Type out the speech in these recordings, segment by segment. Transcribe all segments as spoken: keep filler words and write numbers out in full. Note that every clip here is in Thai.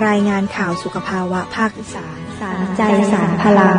รายงานข่าวสุขภาวะภาคอีสานสารใจสารพลัง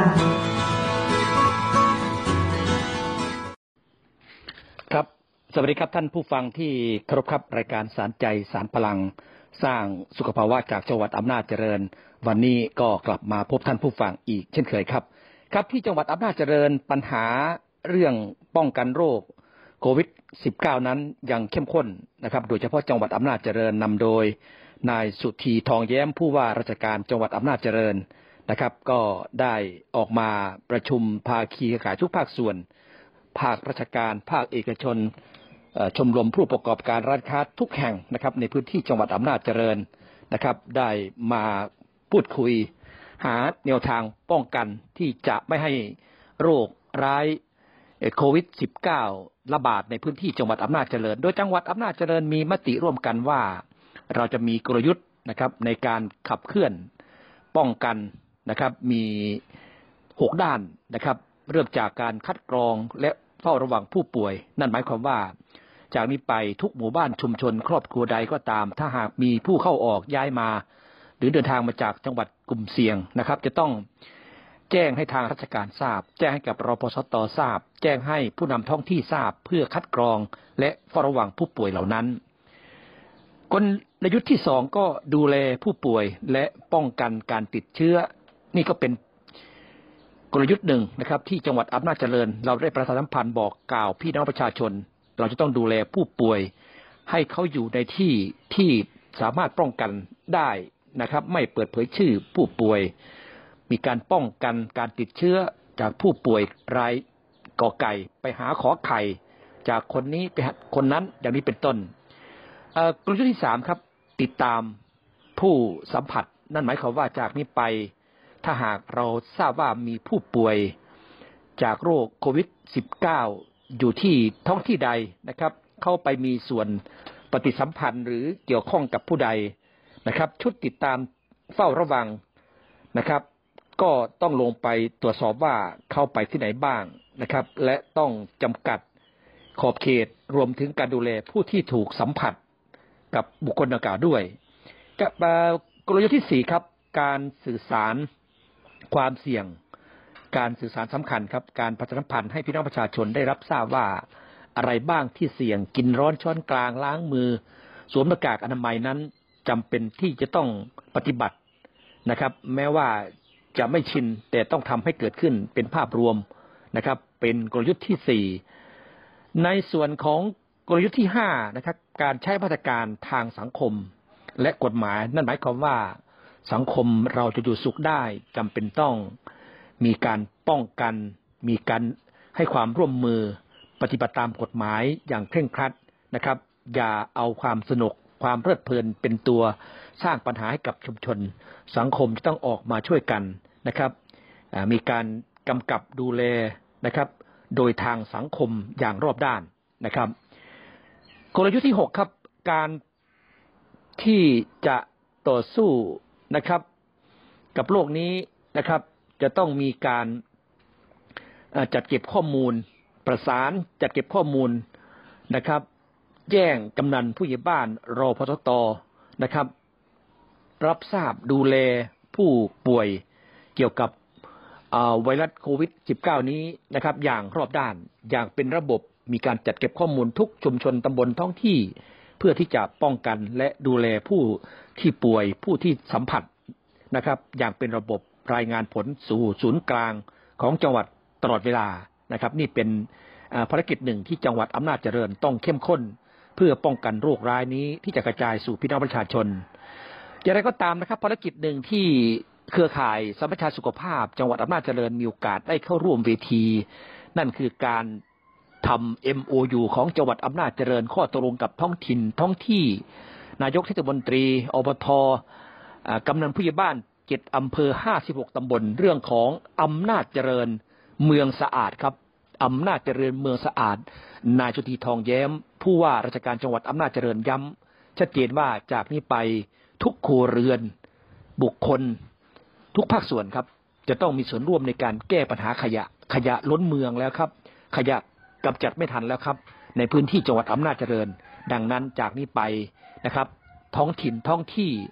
ครับสวัสดีครับท่านผู้ฟังที่เคารพครับรายการสารใจสารพลังสร้างสุขภาวะจากจังหวัดอำนาจเจริญวันนี้ก็กลับมาพบท่านผู้ฟังอีกเช่นเคยครับครับที่จังหวัดอำนาจเจริญปัญหาเรื่องป้องกันโรคโควิด สิบเก้า นั้นยังเข้มข้นนะครับโดยเฉพาะจังหวัดอำนาจเจริญนำโดยนายสุธีทองแย้มผู้ว่าราชการจังหวัดอำนาจเจริญนะครับก็ได้ออกมาประชุมภาคีเครือข่ายทุกภาคส่วนภาคราชการภาคเอกชนชมรมผู้ประกอบการร้านค้าทุกแห่งนะครับในพื้นที่จังหวัดอำนาจเจริญนะครับได้มาพูดคุยหาแนวทางป้องกันที่จะไม่ให้โรคร้ายโควิด สิบเก้า ระบาดในพื้นที่จังหวัดอำนาจเจริญโดยจังหวัดอำนาจเจริญมีมติร่วมกันว่าเราจะมีกลยุทธ์นะครับในการขับเคลื่อนป้องกันนะครับมีหกด้านนะครับเริ่มจากการคัดกรองและเฝ้าระวังผู้ป่วยนั่นหมายความว่าจากนี้ไปทุกหมู่บ้านชุมชนครอบครัวใดก็ตามถ้าหากมีผู้เข้าออกย้ายมาหรือเดินทางมาจากจังหวัดกลุ่มเสี่ยงนะครับจะต้องแจ้งให้ทางราชการทราบแจ้งให้กับรพสตทราบแจ้งให้ผู้นำท้องที่ทราบเพื่อคัดกรองและเฝ้าระวังผู้ป่วยเหล่านั้นกลยุทธ์ที่สองก็ดูแลผู้ป่วยและป้องกันการติดเชื้อนี่ก็เป็นกลยุทธ์หนึ่งนะครับที่จังหวัดอำนาจเจริญเราได้ประชาสัมพันธ์บอกกล่าวพี่น้องประชาชนเราจะต้องดูแลผู้ป่วยให้เขาอยู่ในที่ที่สามารถป้องกันได้นะครับไม่เปิดเผยชื่อผู้ป่วยมีการป้องกันการติดเชื้อจากผู้ป่วยรายกอไก่ไปหาขอไข่จากคนนี้ไปหาคนนั้นอย่างนี้เป็นต้นกลยุทธ์ที่สามครับติดตามผู้สัมผัสนั่นหมายความว่าจากนี้ไปถ้าหากเราทราบว่ามีผู้ป่วยจากโรคโควิด สิบเก้า อยู่ที่ท้องที่ใดนะครับเข้าไปมีส่วนปฏิสัมพันธ์หรือเกี่ยวข้องกับผู้ใดนะครับชุดติดตามเฝ้าระวังนะครับก็ต้องลงไปตรวจสอบว่าเข้าไปที่ไหนบ้างนะครับและต้องจำกัดขอบเขตรวมถึงการดูแลผู้ที่ถูกสัมผัสกับบุคคลดังกล่าวด้วยกับกลยุทธ์ที่สี่ครับการสื่อสารความเสี่ยงการสื่อสารสำคัญครับการประชาสัมพันธ์ให้พี่น้องประชาชนได้รับทราบว่าอะไรบ้างที่เสี่ยงกินร้อนช้อนกลางล้างมือสวมหน้ากากอนามัยนั้นจำเป็นที่จะต้องปฏิบัตินะครับแม้ว่าจะไม่ชินแต่ต้องทำให้เกิดขึ้นเป็นภาพรวมนะครับเป็นกลยุทธ์ที่สี่ในส่วนของกลยุทธ์ที่ห้านะครับการใช้มาตรการทางสังคมและกฎหมายนั่นหมายความว่าสังคมเราจะอยู่สุขได้จำเป็นต้องมีการป้องกันมีการให้ความร่วมมือปฏิบัติตามกฎหมายอย่างเคร่งครัดนะครับอย่าเอาความสนุกความเพลิดเพลินเป็นตัวสร้างปัญหาให้กับชุมชนสังคมจะต้องออกมาช่วยกันนะครับมีการกำกับดูแลนะครับโดยทางสังคมอย่างรอบด้านนะครับกลยุทธ์ที่หกครับการที่จะต่อสู้นะครับกับโรคนี้นะครับจะต้องมีการจัดเก็บข้อมูลประสานจัดเก็บข้อมูลนะครับแจ้งกำนันผู้ใหญ่บ้านรพสตนะครับรับทราบดูแลผู้ป่วยเกี่ยวกับไวรัสโควิด สิบเก้า นี้นะครับอย่างรอบด้านอย่างเป็นระบบมีการจัดเก็บข้อมูลทุกชุมชนตำบลท้องที่เพื่อที่จะป้องกันและดูแลผู้ที่ป่วยผู้ที่สัมผัสนะครับอย่างเป็นระบบรายงานผลสู่ศูนย์กลางของจังหวัดตลอดเวลานะครับนี่เป็นภารกิจหนึ่งที่จังหวัดอำนาจเจริญต้องเข้มข้นเพื่อป้องกันโรคร้ายนี้ที่จะกระจายสู่พี่น้องประชาชนอย่างไรก็ตามนะครับภารกิจหนึ่งที่เครือข่ายสมัชชาสุขภาพจังหวัดอำนาจเจริญมีโอกาสได้เข้าร่วมเวทีนั่นคือการทำ เอ็ม โอ ยู ของจังหวัดอำนาจเจริญข้อตกลงกับท้องถิ่นท้องที่นายกเทศมนตรีอบต.กำนันผู้ใหญ่บ้านเจ็ดอำเภอห้าสิบหกตำบลเรื่องของอำนาจเจริญเมืองสะอาดครับอำนาจเจริญเมืองสะอาดนายสุธีทองแย้มผู้ว่าราชการจังหวัดอำนาจเจริญย้ำชัดเจนว่าจากนี้ไปทุกครัวเรือนบุคคลทุกภาคส่วนครับจะต้องมีส่วนร่วมในการแก้ปัญหาขยะขยะล้นเมืองแล้วครับขยะกำจัดไม่ทันแล้วครับในพื้นที่จังหวัดอำนาจเจริญดังนั้นจากนี้ไปนะครับท้องถิ่นท้องที่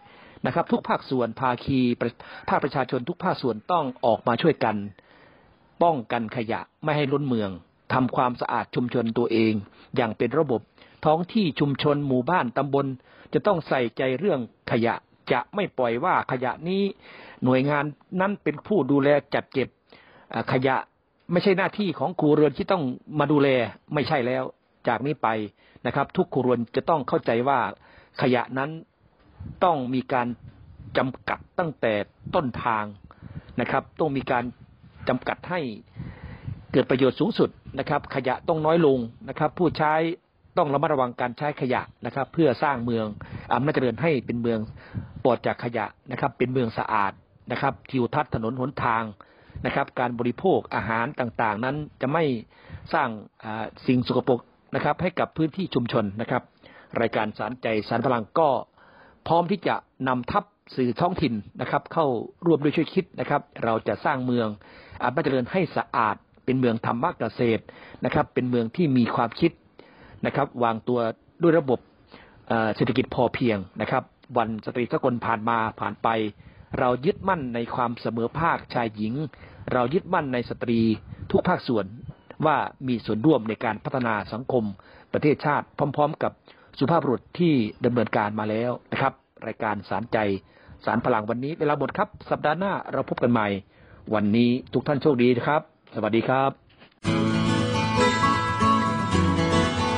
นะครับทุกภาคส่วนภาคีภาคประชาชนทุกภาคส่วนต้องออกมาช่วยกันป้องกันขยะไม่ให้ล้นเมืองทำความสะอาดชุมชนตัวเองอย่างเป็นระบบท้องที่ชุมชนหมู่บ้านตำบลจะต้องใส่ใจเรื่องขยะจะไม่ปล่อยว่าขยะนี้หน่วยงานนั้นเป็นผู้ดูแลจัดเก็บขยะไม่ใช่หน้าที่ของครัวเรือนที่ต้องมาดูแลไม่ใช่แล้วจากนี้ไปนะครับทุกครัวเรือนจะต้องเข้าใจว่าขยะนั้นต้องมีการจำกัดตั้งแต่ต้นทางนะครับต้องมีการจำกัดให้เกิดประโยชน์สูงสุดนะครับขยะต้องน้อยลงนะครับผู้ใช้ต้องระมัดระวังการใช้ขยะนะครับเพื่อสร้างเมืองอำนาจเจริญให้เป็นเมืองปลอดจากขยะนะครับเป็นเมืองสะอาดนะครับทิวทัศน์ถนนหนทางนะครับการบริโภคอาหารต่างๆนั้นจะไม่สร้างสิ่งสกปรกนะครับให้กับพื้นที่ชุมชนนะครับรายการสารใจสารพลังก็พร้อมที่จะนำทัพสื่อท้องถิ่นนะครับเข้าร่วมด้วยช่วยคิดนะครับเราจะสร้างเมืองอำนาจเจริญให้สะอาดเป็นเมืองธรรมเกษตรนะครับเป็นเมืองที่มีความคิดนะครับวางตัวด้วยระบบเศรษฐกิจพอเพียงนะครับวันสตรีสากลผ่านมาผ่านไปเรายึดมั่นในความเสมอภาคชายหญิงเรายึดมั่นในสตรีทุกภาคส่วนว่ามีส่วนร่วมในการพัฒนาสังคมประเทศชาติพร้อมๆกับสุภาพบุรุษที่ดำเนินการมาแล้วนะครับรายการสารใจสารพลังวันนี้เวลาหมดครับสัปดาห์หน้าเราพบกันใหม่วันนี้ทุกท่านโชคดีนะครับสวัสดีครับ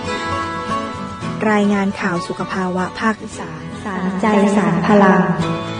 รายงานข่าวสุขภาวะภาคอีสานสารใจสารพลัง